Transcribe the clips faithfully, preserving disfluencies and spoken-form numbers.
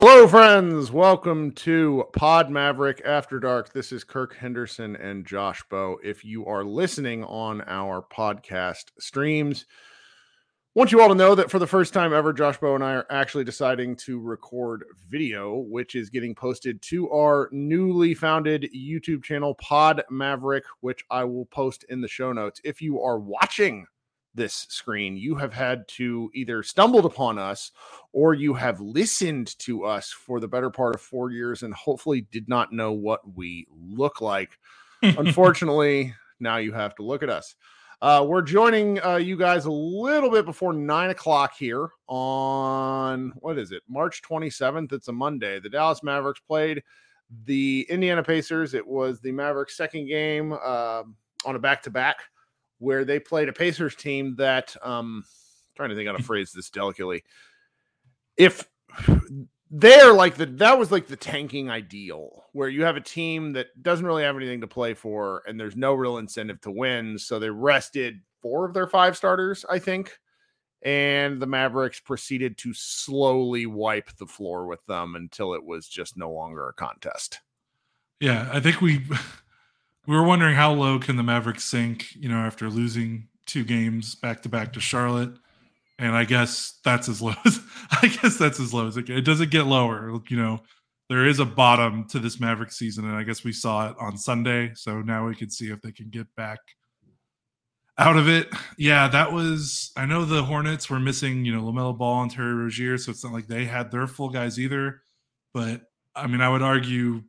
Hello, friends. Welcome to Pod Maverick After Dark. This is Kirk Henderson and Josh Bowe. If you are listening on our podcast streams, I want you all to know that for the first time ever, Josh Bowe and I are actually deciding to record video, which is getting posted to our newly founded YouTube channel, Pod Maverick, which I will post in the show notes. If you are watching this screen, you have had to either stumbled upon us or you have listened to us for the better part of four years and hopefully did not know what we look like. Unfortunately, now you have to look at us. Uh, we're joining uh, you guys a little bit before nine o'clock here on, what is it, March twenty-seventh. It's a Monday. The Dallas Mavericks played the Indiana Pacers. It was the Mavericks' second game uh, on a back-to-back, where they played a Pacers team that, um, I'm trying to think how to phrase this delicately. If they're like the, that was like the tanking ideal, where you have a team that doesn't really have anything to play for and there's no real incentive to win. So they rested four of their five starters, I think. And the Mavericks proceeded to slowly wipe the floor with them until it was just no longer a contest. Yeah, I think we... We were wondering how low can the Mavericks sink, you know, after losing two games back to back to Charlotte, and I guess that's as low as I guess that's as low as it, it doesn't get lower. You know, there is a bottom to this Mavericks season, and I guess we saw it on Sunday. So now we can see if they can get back out of it. Yeah, that was. I know the Hornets were missing, you know, LaMelo Ball and Terry Rozier, so it's not like they had their full guys either. But I mean, I would argue.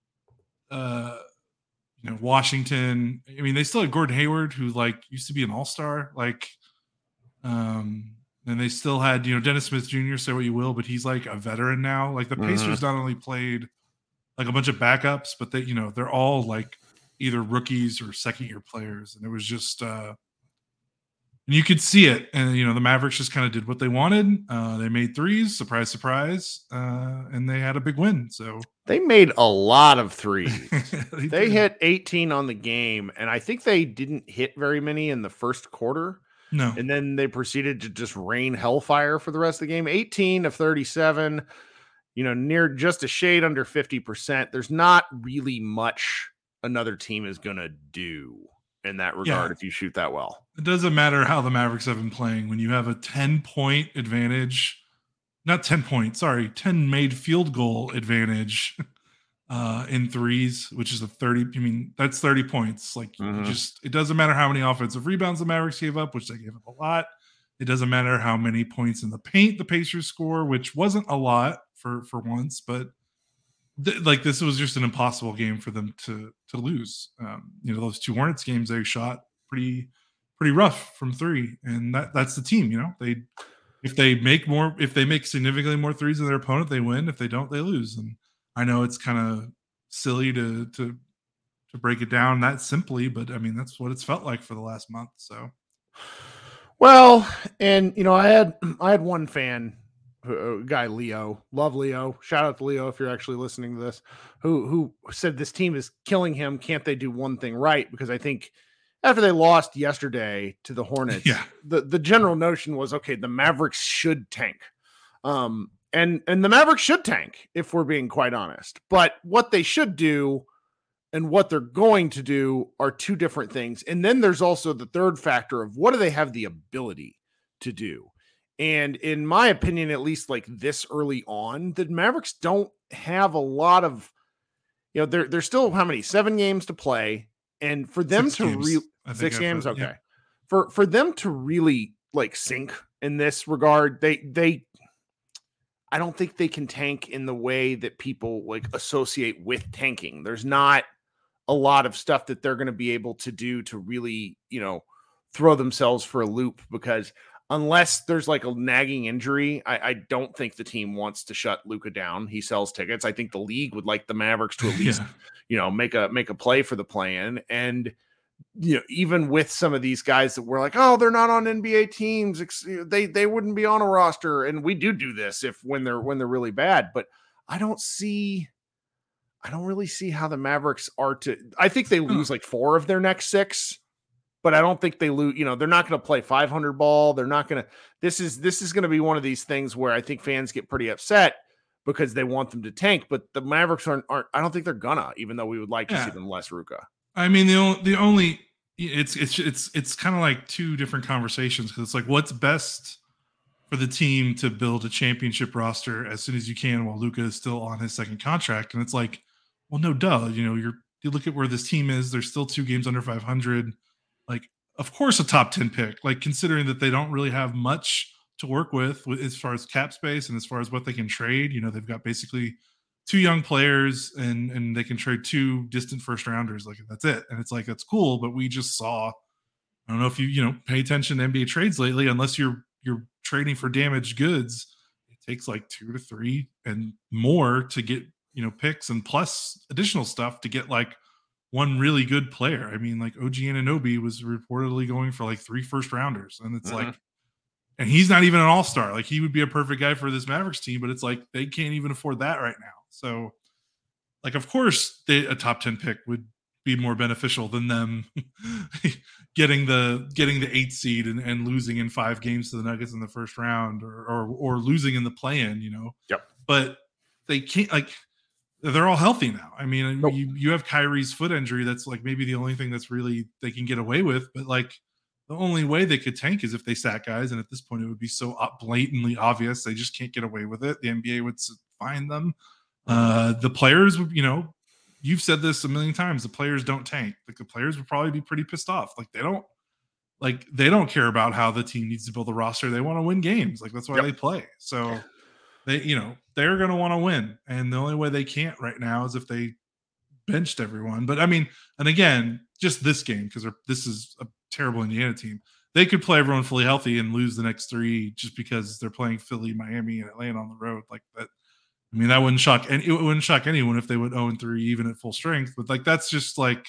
Uh, You know, Washington, I mean, they still had Gordon Hayward, who like used to be an all-star. Like, um, and they still had, you know, Dennis Smith Junior, say what you will, but he's like a veteran now. Like the Pacers mm-hmm. not only played like a bunch of backups, but they, you know, they're all like either rookies or second-year players. And it was just, uh, and you could see it. And, you know, the Mavericks just kind of did what they wanted. Uh, they made threes, surprise, surprise. Uh, and they had a big win. So they made a lot of threes. they they hit eighteen on the game. And I think they didn't hit very many in the first quarter. No. And then they proceeded to just rain hellfire for the rest of the game. eighteen of thirty-seven, you know, near just a shade under fifty percent. There's not really much another team is going to do in that regard, yeah. if you shoot that well. It doesn't matter how the Mavericks have been playing. When you have a ten-point advantage, not ten points, sorry, ten made field goal advantage uh, in threes, which is a thirty, I mean, that's thirty points. Like, mm-hmm. just, it doesn't matter how many offensive rebounds the Mavericks gave up, which they gave up a lot. It doesn't matter how many points in the paint the Pacers score, which wasn't a lot for, for once, but th- like this was just an impossible game for them to to lose. Um, you know, those two Hornets games, they shot pretty pretty rough from three, and that that's the team. You know, they if they make more, if they make significantly more threes than their opponent, they win. If they don't, they lose. And I know it's kind of silly to to to break it down that simply, but I mean that's what it's felt like for the last month. So, well, and you know, I had I had one fan. Uh, guy Leo, love Leo. Shout out to Leo if you're actually listening to this. Who who said this team is killing him? Can't they do one thing right? Because I think after they lost yesterday to the Hornets, yeah. the the general notion was okay. The Mavericks should tank, um, and and the Mavericks should tank if we're being quite honest. But what they should do and what they're going to do are two different things. And then there's also the third factor of what do they have the ability to do. And in my opinion, at least like this early on, the Mavericks don't have a lot of, you know, they're, they're still how many, seven games to play. And for them six to really, six games. Okay. Yeah. For, for them to really like sink in this regard, they, they, I don't think they can tank in the way that people like associate with tanking. There's not a lot of stuff that they're going to be able to do to really, you know, throw themselves for a loop, because unless there's like a nagging injury, I, I don't think the team wants to shut Luka down. He sells tickets. I think the league would like the Mavericks to at least, yeah. you know, make a make a play for the play-in. And you know, even with some of these guys that were like, oh, they're not on N B A teams, they they wouldn't be on a roster. And we do do this if when they're when they're really bad. But I don't see, I don't really see how the Mavericks are to. I think they lose like four of their next six. But I don't think they lose, you know, they're not going to play five hundred ball. They're not going to, this is, this is going to be one of these things where I think fans get pretty upset because they want them to tank. But the Mavericks aren't, aren't I don't think they're gonna, even though we would like to Yeah. see them less Ruka. I mean, the only, the only it's it's it's it's kind of like two different conversations, because it's like, what's best for the team to build a championship roster as soon as you can while Luka is still on his second contract. And it's like, well, no duh. You know, you're you look at where this team is, they're still two games under five hundred. Like, of course, a top ten pick, like considering that they don't really have much to work with, with as far as cap space and as far as what they can trade. You know, they've got basically two young players and and they can trade two distant first rounders. Like, that's it. And it's like, that's cool. But we just saw, I don't know if you, you know, pay attention to N B A trades lately, unless you're, you're trading for damaged goods, it takes like two to three and more to get, you know, picks and plus additional stuff to get like one really good player. I mean, like O G Anunoby was reportedly going for like three first rounders, and it's mm-hmm. like, and he's not even an all-star. Like, he would be a perfect guy for this Mavericks team, but it's like they can't even afford that right now. So, like, of course, they, a top ten pick would be more beneficial than them getting the getting the eighth seed and, and losing in five games to the Nuggets in the first round, or or, or losing in the play-in, you know. Yep. But they can't, like, they're all healthy now. I mean, nope. you you have Kyrie's foot injury. That's like maybe the only thing that's really they can get away with. But like, the only way they could tank is if they sat guys, and at this point, it would be so blatantly obvious they just can't get away with it. The N B A would find them. Uh, the players, you know, you've said this a million times. The players don't tank. Like, the players would probably be pretty pissed off. Like, they don't, like they don't care about how the team needs to build a roster. They want to win games. Like, that's why yep. they play. So they, you know, they're going to want to win, and the only way they can't right now is if they benched everyone. But I mean, and again, just this game, because this is a terrible Indiana team. They could play everyone fully healthy and lose the next three just because they're playing Philly, Miami, and Atlanta on the road. Like that. I mean, that wouldn't shock and it wouldn't shock anyone if they went oh and three even at full strength. But like, that's just like,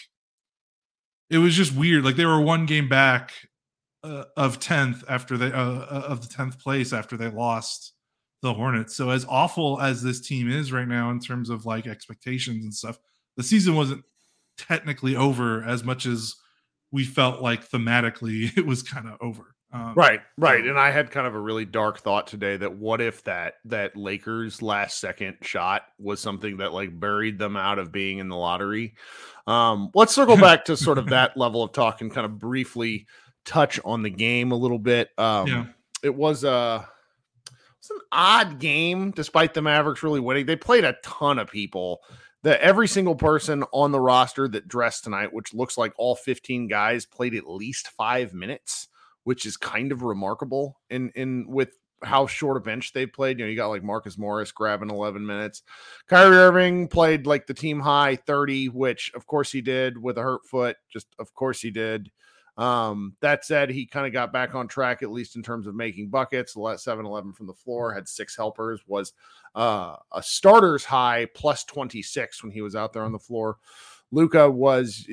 it was just weird. Like, they were one game back uh, of tenth after they uh, of the tenth place after they lost the Hornets. So as awful as this team is right now in terms of like expectations and stuff, the season wasn't technically over as much as we felt like thematically it was kind of over. Um, right, right. So. And I had kind of a really dark thought today that what if that that Lakers last second shot was something that like buried them out of being in the lottery. Um, let's circle back to sort of that level of talk and kind of briefly touch on the game a little bit. Um, yeah. It was a it's an odd game, despite the Mavericks really winning. They played a ton of people. That every single person on the roster that dressed tonight, which looks like all fifteen guys, played at least five minutes, which is kind of remarkable in in with how short a bench they played. You know, you got like Marcus Morris grabbing eleven minutes. Kyrie Irving played like the team high thirty, which of course he did with a hurt foot. Just of course he did. Um, that said, he kind of got back on track, at least in terms of making buckets. seven eleven from the floor, had six helpers, was uh, a starter's high plus twenty-six when he was out there on the floor. Luka was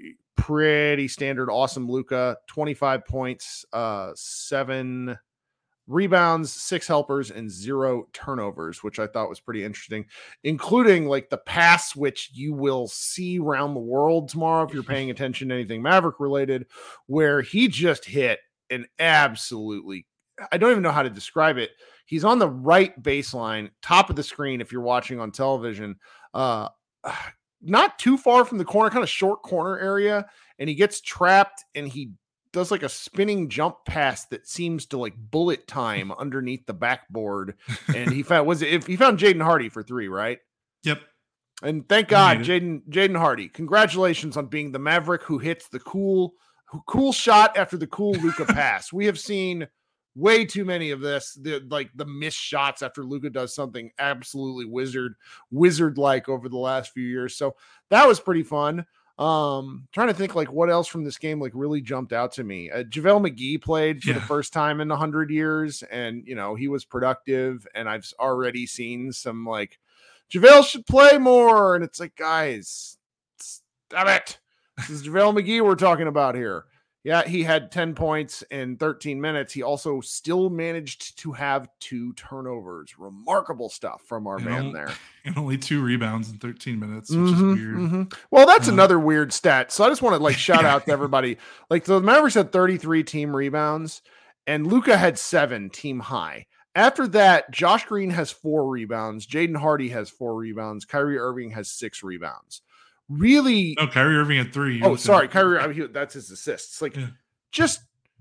pretty standard, awesome Luka, twenty-five points, uh, seven rebounds, six helpers, and zero turnovers, which I thought was pretty interesting, including like the pass, which you will see around the world tomorrow if you're paying attention to anything Maverick related, where he just hit an absolutely, I don't even know how to describe it. He's on the right baseline, top of the screen if you're watching on television, uh, not too far from the corner, kind of short corner area, and he gets trapped and he does like a spinning jump pass that seems to like bullet time underneath the backboard. And he found, was it, if he found Jaden Hardy for three, right? Yep. And thank God, Jaden, Jaden Hardy, congratulations on being the Maverick who hits the cool, who, cool shot after the cool Luka pass. We have seen way too many of this, the like the missed shots after Luka does something absolutely wizard, wizard-like over the last few years. So that was pretty fun. Um, trying to think like what else from this game like really jumped out to me. Uh, JaVale McGee played for yeah. the first time in a hundred years, and you know he was productive. And I've already seen some like JaVale should play more, and it's like, guys, stop it. This is JaVale McGee we're talking about here. Yeah, he had ten points in thirteen minutes. He also still managed to have two turnovers. Remarkable stuff from our and man only, there. And only two rebounds in thirteen minutes, which mm-hmm, is weird. Mm-hmm. Well, that's uh, another weird stat. So I just want to like shout out to everybody. Like the Mavericks had thirty-three team rebounds, and Luka had seven team high. After that, Josh Green has four rebounds. Jaden Hardy has four rebounds. Kyrie Irving has six rebounds. Really? No, Kyrie Irving had three. Oh, sorry. Kyrie, I mean, he, that's his assists. Like, yeah. just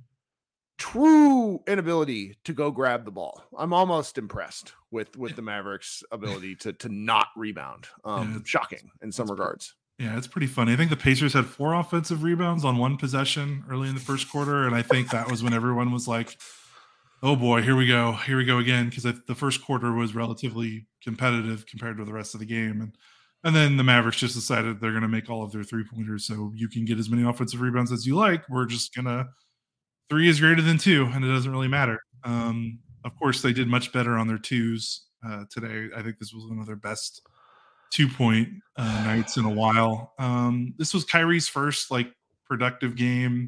true inability to go grab the ball. I'm almost impressed with, with the Mavericks' ability to, to not rebound. Um, yeah, shocking in some regards. Pretty, yeah, it's pretty funny. I think the Pacers had four offensive rebounds on one possession early in the first quarter, and I think that was when everyone was like, oh boy, here we go. Here we go again. Because the first quarter was relatively competitive compared to the rest of the game. And and then the Mavericks just decided they're going to make all of their three-pointers so you can get as many offensive rebounds as you like. We're just going to – three is greater than two, and it doesn't really matter. Um, of course, they did much better on their twos uh, today. I think this was one of their best two-point uh, nights in a while. Um, this was Kyrie's first, like, productive game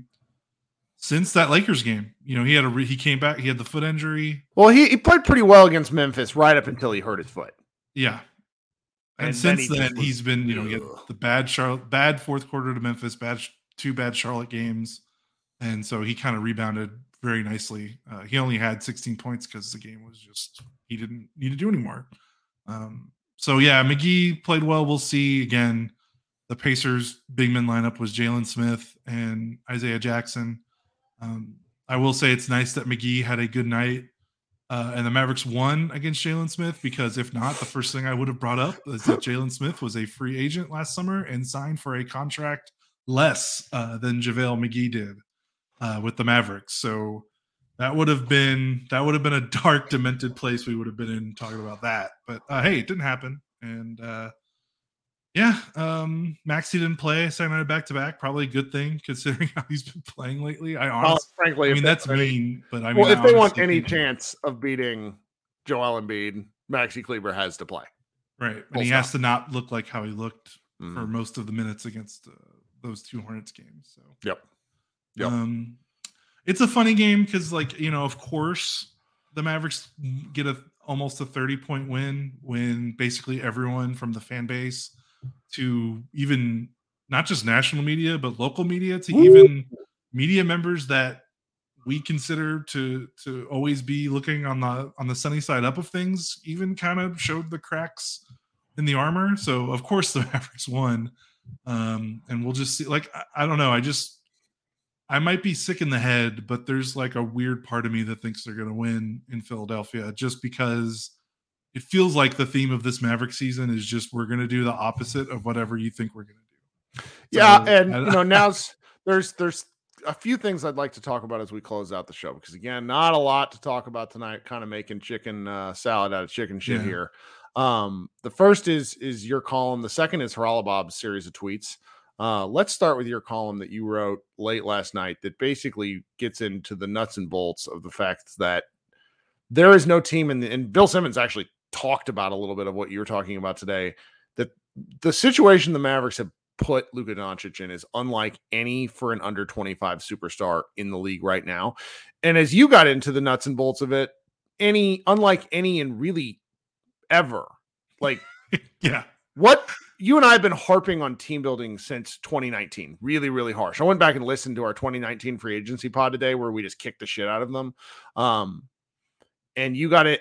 since that Lakers game. You know, he had a re- he came back, he had the foot injury. Well, he, he played pretty well against Memphis right up until he hurt his foot. Yeah. And, and since then, then he he's been, you know, he had the bad Charlotte, bad fourth quarter to Memphis, bad two bad Charlotte games. And so he kind of rebounded very nicely. Uh, he only had sixteen points because the game was just, he didn't need to do anymore. Um, so yeah, McGee played well. We'll see. Again, the Pacers big men lineup was Jalen Smith and Isaiah Jackson. Um, I will say it's nice that McGee had a good night uh, and the Mavericks won against Jalen Smith, because if not, the first thing I would have brought up is that Jalen Smith was a free agent last summer and signed for a contract less uh, than JaVale McGee did uh, with the Mavericks. So that would have been that would have been a dark, demented place we would have been in talking about that. But uh, hey, it didn't happen. And uh, yeah, um, Maxey didn't play second night back to back. Probably a good thing considering how he's been playing lately. I honestly, well, frankly, I mean that's any, mean, but I mean, well, if I they want any chance of beating Joel Embiid, Maxey Kleber has to play. Right, and he stop. has to not look like how he looked mm. for most of the minutes against uh, those two Hornets games. So yep, yep. Um, it's a funny game because, like, you know, of course, the Mavericks get a almost a thirty point win when basically everyone from the fan base to even not just national media, but local media, to Ooh. even media members that we consider to to always be looking on the on the sunny side up of things, even kind of showed the cracks in the armor. So of course the Mavericks won, um, and we'll just see. Like I, I don't know, I just I might be sick in the head, but there's like a weird part of me that thinks they're going to win in Philadelphia, just because it feels like the theme of this Maverick season is just we're going to do the opposite of whatever you think we're going to do. So, yeah, and you know, now there's there's a few things I'd like to talk about as we close out the show, because again, not a lot to talk about tonight. Kind of making chicken uh, salad out of chicken shit yeah. here. Um, the first is is your column. The second is Haralabob's series of tweets. Uh, let's start with your column that you wrote late last night that basically gets into the nuts and bolts of the fact that there is no team in the, and Bill Simmons actually talked about a little bit of what you were talking about today, that the situation the Mavericks have put Luka Doncic in is unlike any for an under twenty-five superstar in the league right now. And as you got into the nuts and bolts of it, any, unlike any in really ever, like, yeah, what you and I have been harping on team building since twenty nineteen, really, really harsh. I went back and listened to our twenty nineteen free agency pod today where we just kicked the shit out of them. Um, and you got it.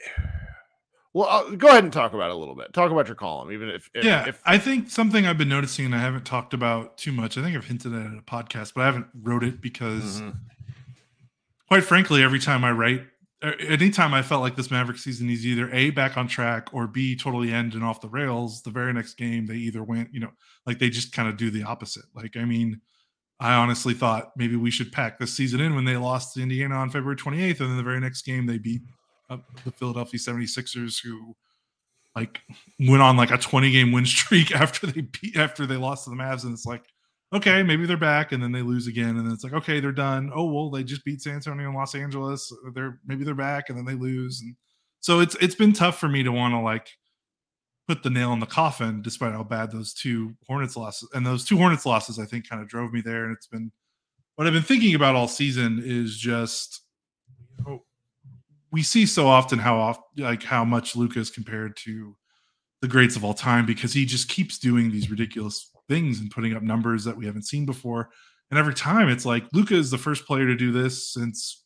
Well, I'll, go ahead and talk about it a little bit. Talk about your column, even if, if yeah. If, I think something I've been noticing and I haven't talked about too much. I think I've hinted at it in a podcast, but I haven't wrote it because, mm-hmm. quite frankly, every time I write, anytime I felt like this Maverick season is either A, back on track, or B, totally end and off the rails, the very next game they either went, you know, like they just kind of do the opposite. Like, I mean, I honestly thought maybe we should pack this season in when they lost to Indiana on February twenty-eighth, and then the very next game they beat uh, the Philadelphia seventy-sixers, who like went on like a twenty game win streak after they beat after they lost to the Mavs, and it's like, okay, maybe they're back, and then they lose again, and then it's like, okay, they're done. Oh well, they just beat San Antonio and Los Angeles. They're maybe they're back, and then they lose, and so it's it's been tough for me to want to like put the nail in the coffin, despite how bad those two Hornets losses and those two Hornets losses I think kind of drove me there. And it's been what I've been thinking about all season is just you know, we see so often how off like how much Luka is compared to the greats of all time, because he just keeps doing these ridiculous things and putting up numbers that we haven't seen before. And every time it's like Luka is the first player to do this since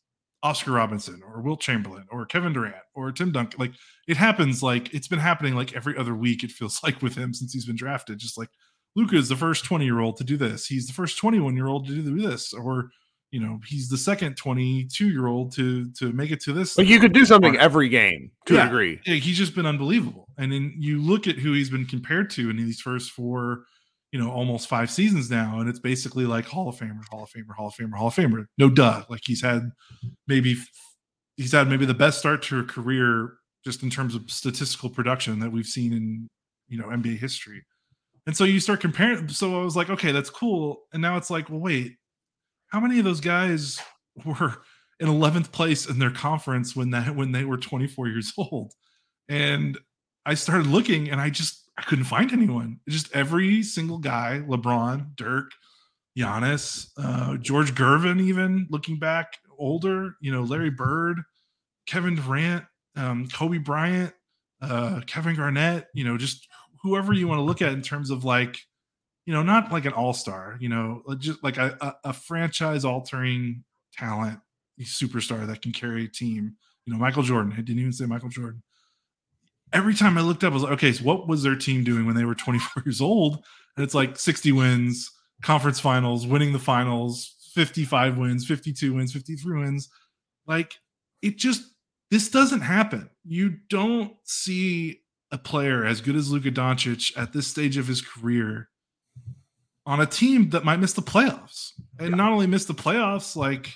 Oscar Robinson or Wilt Chamberlain or Kevin Durant or Tim Duncan. Like it happens, like it's been happening like every other week. It feels like with him since he's been drafted, just like Luka is the first twenty year old to do this. He's the first twenty-one year old to do this, or, you know, he's the second twenty-two year old to, to make it to this. Like you could do something every game to yeah, a degree. Yeah, he's just been unbelievable. And then you look at who he's been compared to in these first four, you know, almost five seasons now. And it's basically like Hall of Famer, Hall of Famer, Hall of Famer, Hall of Famer. No duh. Like he's had maybe, he's had maybe the best start to a career just in terms of statistical production that we've seen in, you know, N B A history. And so you start comparing. So I was like, okay, that's cool. And now it's like, well, wait, how many of those guys were in eleventh place in their conference when that, when they were twenty-four years old? And I started looking and I just, I couldn't find anyone. Just every single guy, LeBron, Dirk, Giannis, uh, George Gervin, even looking back older, you know, Larry Bird, Kevin Durant, um, Kobe Bryant, uh, Kevin Garnett, you know, just whoever you want to look at in terms of like, you know, not like an all-star, you know, just like a, a, a franchise-altering talent, a superstar that can carry a team. You know, Michael Jordan. I didn't even say Michael Jordan. Every time I looked up, I was like, okay, so what was their team doing when they were twenty-four years old? And it's like sixty wins, conference finals, winning the finals, fifty-five wins, fifty-two wins, fifty-three wins. Like, it just, this doesn't happen. You don't see a player as good as Luka Doncic at this stage of his career on a team that might miss the playoffs. And yeah. Not only miss the playoffs, like,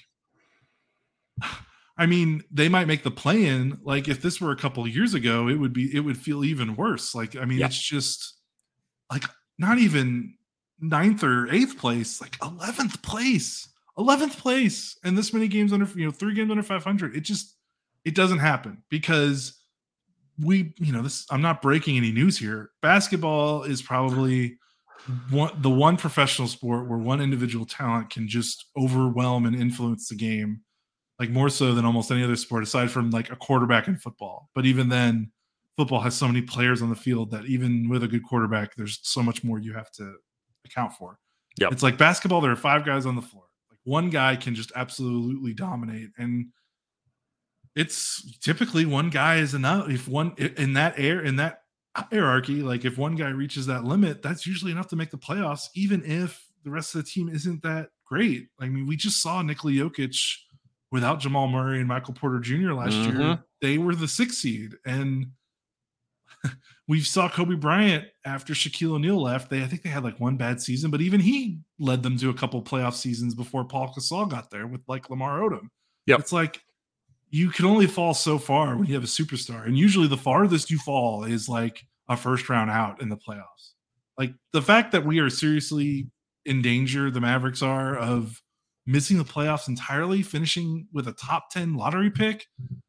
I mean, they might make the play-in. Like, if this were a couple of years ago, it would be, it would feel even worse. Like, I mean, yeah. It's just like not even ninth or eighth place, like eleventh place, eleventh place. And this many games under, you know, three games under five hundred. It just, it doesn't happen because we, you know, this, I'm not breaking any news here. Basketball is probably one, the one professional sport where one individual talent can just overwhelm and influence the game, like more so than almost any other sport, aside from like a quarterback in football. But even then, football has so many players on the field that even with a good quarterback, there's so much more you have to account for. Yep. It's like basketball, there are five guys on the floor. Like one guy can just absolutely dominate. And it's typically one guy is enough. If one in that air in that hierarchy, like if one guy reaches that limit, that's usually enough to make the playoffs, even if the rest of the team isn't that great. I mean, we just saw Nikola Jokic without Jamal Murray and Michael Porter Junior last mm-hmm. year. They were the sixth seed, and we saw Kobe Bryant after Shaquille O'Neal left. They I think they had like one bad season, but even he led them to a couple playoff seasons before Paul Gasol got there with like Lamar Odom. Yep. It's like you can only fall so far when you have a superstar. And usually the farthest you fall is like a first round out in the playoffs. Like the fact that we are seriously in danger, the Mavericks are, of missing the playoffs entirely, finishing with a top ten lottery pick,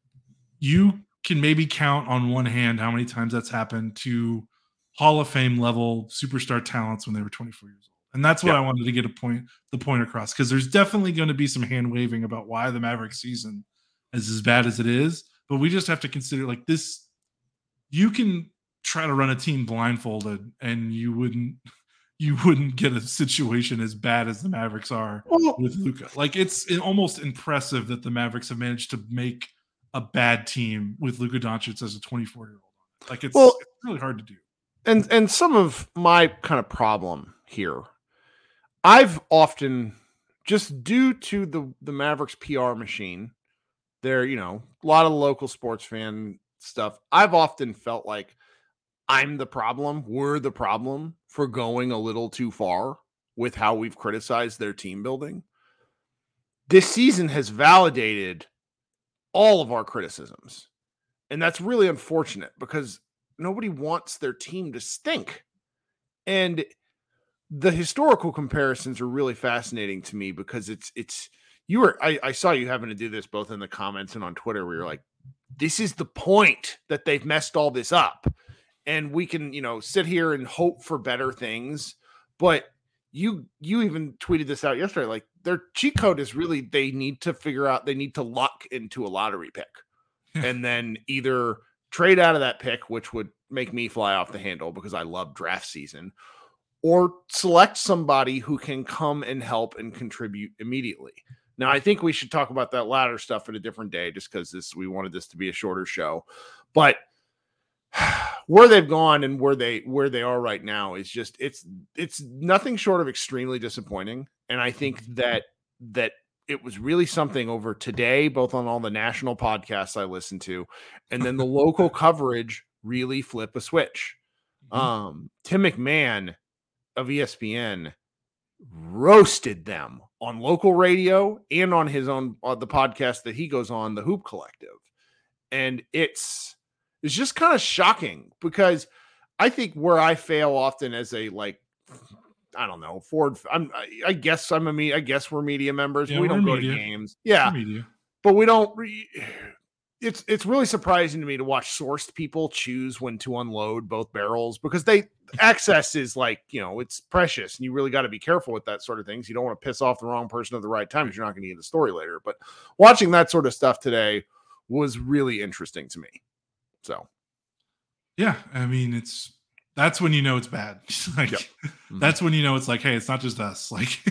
you can maybe count on one hand how many times that's happened to Hall of Fame level superstar talents when they were twenty-four years old. And that's what yeah. I wanted to get a point, the point across, because there's definitely going to be some hand waving about why the Mavericks season is as bad as it is. But we just have to consider like this, you can try to run a team blindfolded and you wouldn't, you wouldn't get a situation as bad as the Mavericks are well, with Luka. Like it's almost impressive that the Mavericks have managed to make a bad team with Luka Doncic as a twenty-four year old. Like it's, well, it's really hard to do. And, and some of my kind of problem here, I've often just due to the, the Mavericks P R machine, there, you know, a lot of local sports fan stuff. I've often felt like I'm the problem. We're the problem for going a little too far with how we've criticized their team building. This season has validated all of our criticisms. And that's really unfortunate because nobody wants their team to stink. And the historical comparisons are really fascinating to me because it's, it's, you were, I, I saw you having to do this both in the comments and on Twitter where you're like, this is the point that they've messed all this up. And we can, you know, sit here and hope for better things. But you, you even tweeted this out yesterday. Like their cheat code is really, they need to figure out, they need to luck into a lottery pick and then either trade out of that pick, which would make me fly off the handle because I love draft season, or select somebody who can come and help and contribute immediately. Now, I think we should talk about that latter stuff at a different day, just because this we wanted this to be a shorter show. But where they've gone and where they where they are right now is just it's it's nothing short of extremely disappointing. And I think that that it was really something over today, both on all the national podcasts I listened to, and then the local coverage really flip a switch. Mm-hmm. Um, Tim McMahon of E S P N roasted them on local radio and on his own uh, the podcast that he goes on, the Hoop Collective, and it's it's just kind of shocking because I think where I fail often as a like I don't know Ford I'm I, I guess I'm a me I guess we're media members. Yeah, we don't go media. to games, yeah, but we don't. Re- It's it's really surprising to me to watch sourced people choose when to unload both barrels because they access is like, you know, it's precious and you really got to be careful with that sort of things. You don't want to piss off the wrong person at the right time because you're not going to get the story later. But watching that sort of stuff today was really interesting to me. So, yeah, I mean, it's that's when you know it's bad. like yep. mm-hmm. That's when you know it's like, hey, it's not just us. Like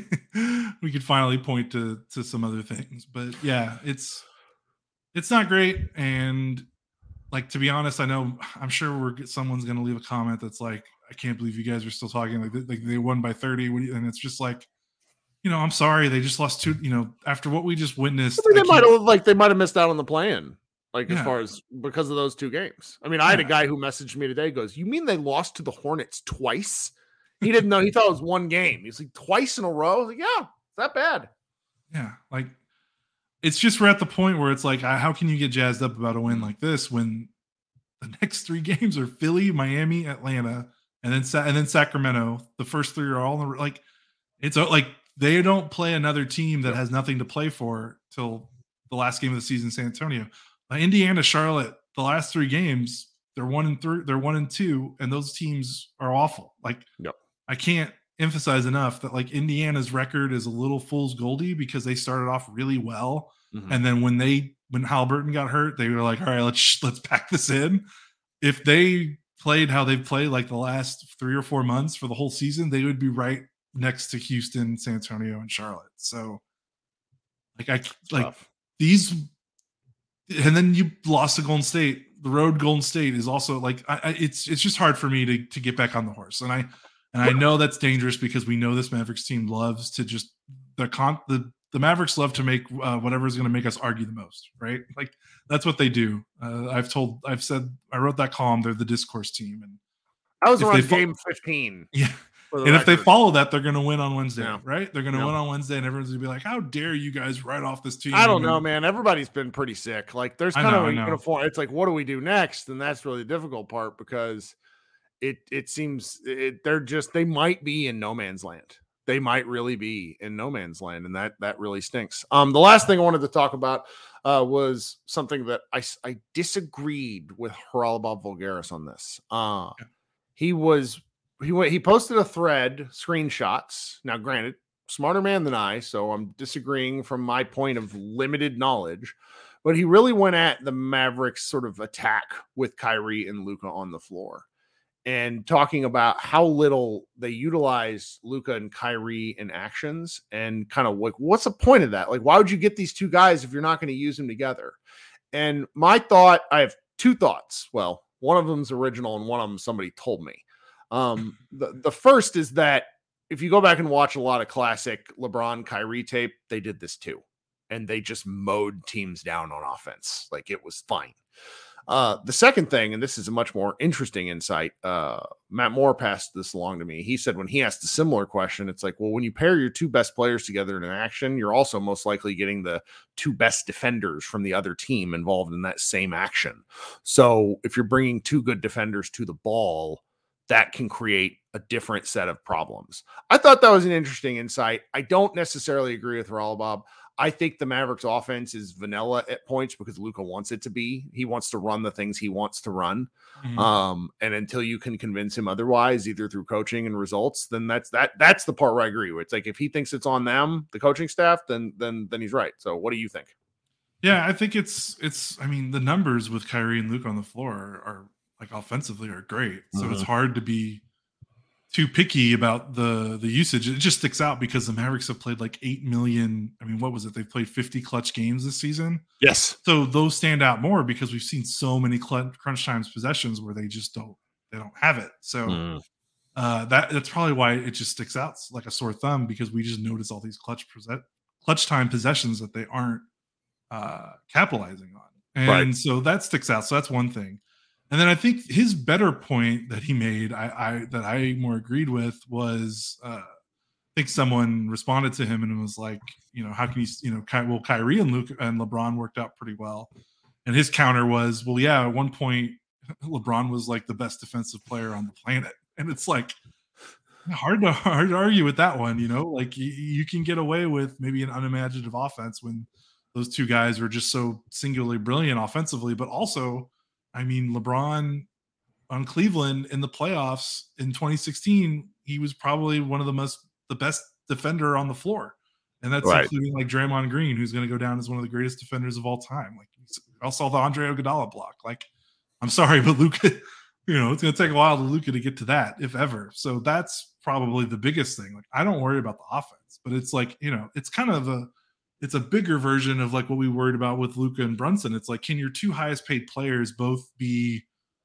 we could finally point to to some other things. But yeah, it's. It's not great, and like to be honest, I know I'm sure we're someone's going to leave a comment that's like, "I can't believe you guys are still talking like, like they won by thirty," and it's just like, you know, I'm sorry, they just lost two. You know, after what we just witnessed, I mean, they might have like they might have missed out on the plan, like yeah. as far as because of those two games. I mean, I yeah. had a guy who messaged me today, goes, "You mean they lost to the Hornets twice?" He didn't know. He thought it was one game. He's like, twice in a row. I was like, yeah, it's that bad. Yeah, like. It's just we're at the point where it's like, how can you get jazzed up about a win like this when the next three games are Philly, Miami, Atlanta, and then Sa- and then Sacramento. The first three are all in the, like it's like they don't play another team that has nothing to play for till the last game of the season. San Antonio, uh, Indiana, Charlotte. The last three games, they're one and three, they're one and two, and those teams are awful. Like yep. I can't emphasize enough that like Indiana's record is a little fool's goldy because they started off really well. Mm-hmm. And then when they, when Haliburton got hurt, they were like, all right, let's, let's pack this in. If they played how they've played like the last three or four months for the whole season, they would be right next to Houston, San Antonio, and Charlotte. So like, I like Tough. These, and then you lost to Golden State. The road Golden State is also like, I, I, it's, it's just hard for me to, to get back on the horse. And I, And I know that's dangerous because we know this Mavericks team loves to just the con the the Mavericks love to make uh, whatever is going to make us argue the most, right? Like that's what they do. Uh, I've told, I've said, I wrote that column. They're the discourse team, and I was on game fifteen. Yeah, and record. If they follow that, they're going to win on Wednesday, yeah. right? They're going to yeah. win on Wednesday, and everyone's going to be like, "How dare you guys write off this team?" I don't know, man. Everybody's been pretty sick. Like there's kind know, of a uniform. It's like, what do we do next? And that's really the difficult part because. It it seems it, they're just they might be in no man's land. They might really be in no man's land, and that that really stinks. Um, the last thing I wanted to talk about uh, was something that I I disagreed with Haralabos Voulgaris on this. Uh, yeah. He was he went he posted a thread screenshots. Now, granted, smarter man than I, so I'm disagreeing from my point of limited knowledge. But he really went at the Mavericks' sort of attack with Kyrie and Luka on the floor. And talking about how little they utilize Luka and Kyrie in actions and kind of like, what's the point of that? Like, why would you get these two guys if you're not going to use them together? And my thought, I have two thoughts. Well, one of them's original and one of them somebody told me. Um, the, the first is that if you go back and watch a lot of classic LeBron Kyrie tape, they did this too. And they just mowed teams down on offense. Like it was fine. Uh, the second thing, and this is a much more interesting insight, uh, Matt Moore passed this along to me. He said when he asked a similar question, it's like, well, when you pair your two best players together in an action, you're also most likely getting the two best defenders from the other team involved in that same action. So if you're bringing two good defenders to the ball, that can create a different set of problems. I thought that was an interesting insight. I don't necessarily agree with Haralabos. I think the Mavericks offense is vanilla at points because Luka wants it to be. He wants to run the things he wants to run. Mm-hmm. Um, and until you can convince him otherwise, either through coaching and results, then that's that that's the part where I agree with. It's like if he thinks it's on them, the coaching staff, then then then he's right. So what do you think? Yeah, I think it's it's I mean, the numbers with Kyrie and Luka on the floor are, are like offensively are great. So mm-hmm. it's hard to be too picky about the the usage. It just sticks out because the Mavericks have played like eight million. I mean, what was it? They've played fifty clutch games this season. Yes. So those stand out more because we've seen so many cl- crunch times possessions where they just don't they don't have it. So mm. uh, that that's probably why it just sticks out like a sore thumb, because we just notice all these clutch clutch time possessions that they aren't uh, capitalizing on, and right. so that sticks out. So that's one thing. And then I think his better point that he made, I, I that I more agreed with, was uh, I think someone responded to him and it was like, you know, how can you, you know, Ky- well, Kyrie and Luke and LeBron worked out pretty well, and his counter was, well, yeah, at one point LeBron was like the best defensive player on the planet, and it's like hard to hard to argue with that one, you know, like you, you can get away with maybe an unimaginative offense when those two guys are just so singularly brilliant offensively, but also. I mean, LeBron on Cleveland in the playoffs in twenty sixteen, he was probably one of the most the best defender on the floor, and that's right. including like Draymond Green, who's going to go down as one of the greatest defenders of all time. Like I saw the Andre Iguodala block. Like, I'm sorry, but Luka, you know, it's going to take a while to Luka to get to that, if ever. So that's probably the biggest thing. Like, I don't worry about the offense, but it's like, you know, it's kind of a it's a bigger version of like what we worried about with Luka and Brunson. It's like, can your two highest paid players both be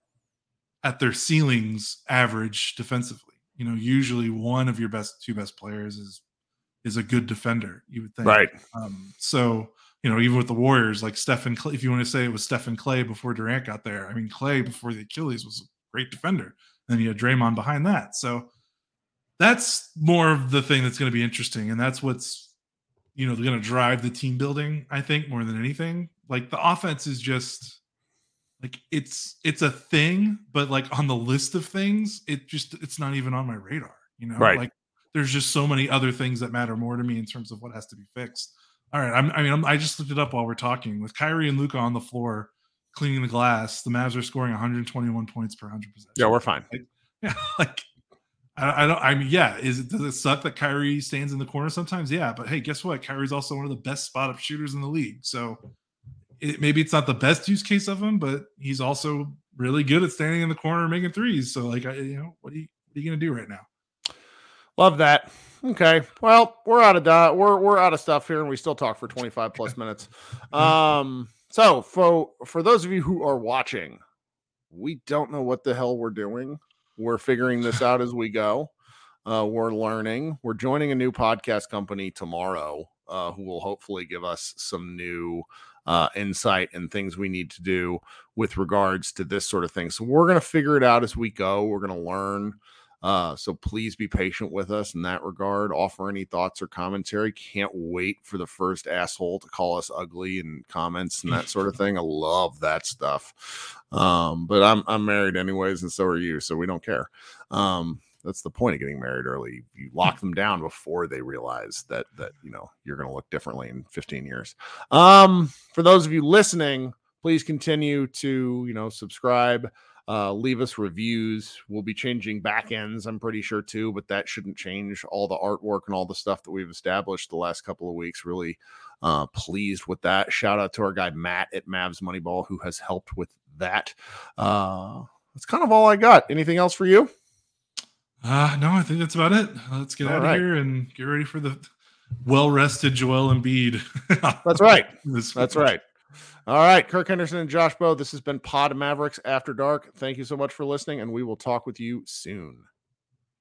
at their ceilings average defensively? You know, usually one of your best two best players is is a good defender, you would think. Right. Um, so, you know, even with the Warriors, like Stephen Clay, if you want to say it was Stephen Clay before Durant got there, I mean, Clay before the Achilles was a great defender. And then you had Draymond behind that. So that's more of the thing that's going to be interesting. And that's what's, you know, they're going to drive the team building, I think, more than anything. Like the offense is just like, it's, it's a thing, but like on the list of things, it just, it's not even on my radar, you know, right. like there's just so many other things that matter more to me in terms of what has to be fixed. All right. I'm, I mean, I'm, I just looked it up while we're talking with Kyrie and Luka on the floor, cleaning the glass. The Mavs are scoring one hundred twenty-one points per one hundred possessions. Yeah, we're fine. Like, yeah. Like, I, I don't. I mean, yeah. Is it does it suck that Kyrie stands in the corner sometimes? Yeah, but hey, guess what? Kyrie's also one of the best spot up shooters in the league. So it, maybe it's not the best use case of him, but he's also really good at standing in the corner and making threes. So, like, I, you know, what are you what are you gonna do right now? Love that. Okay. Well, we're out of di- we're we're out of stuff here, and we still talk for twenty-five plus minutes. Um. So for for those of you who are watching, we don't know what the hell we're doing. We're figuring this out as we go. Uh, we're learning. We're joining a new podcast company tomorrow uh, who will hopefully give us some new uh, insight and things we need to do with regards to this sort of thing. So we're going to figure it out as we go. We're going to learn. Uh, so please be patient with us in that regard. Offer any thoughts or commentary. Can't wait for the first asshole to call us ugly in comments and that sort of thing. I love that stuff. Um, but I'm I'm married anyways, and so are you, so we don't care. Um, that's the point of getting married early. You lock them down before they realize that that you know you're going to look differently in fifteen years. Um, for those of you listening, please continue to you know subscribe. Uh, leave us reviews. We'll be changing back ends, I'm pretty sure too, but that shouldn't change all the artwork and all the stuff that we've established the last couple of weeks. Really uh, pleased with that. Shout out to our guy Matt at Mavs Moneyball who has helped with that. Uh, that's kind of all I got. Anything else for you? Uh, no, I think that's about it. Let's get all out right. of here and get ready for the well-rested Joel Embiid. That's right. That's right. All right, Kirk Henderson and Josh Bowe, this has been Pod Mavericks After Dark. Thank you so much for listening, and we will talk with you soon.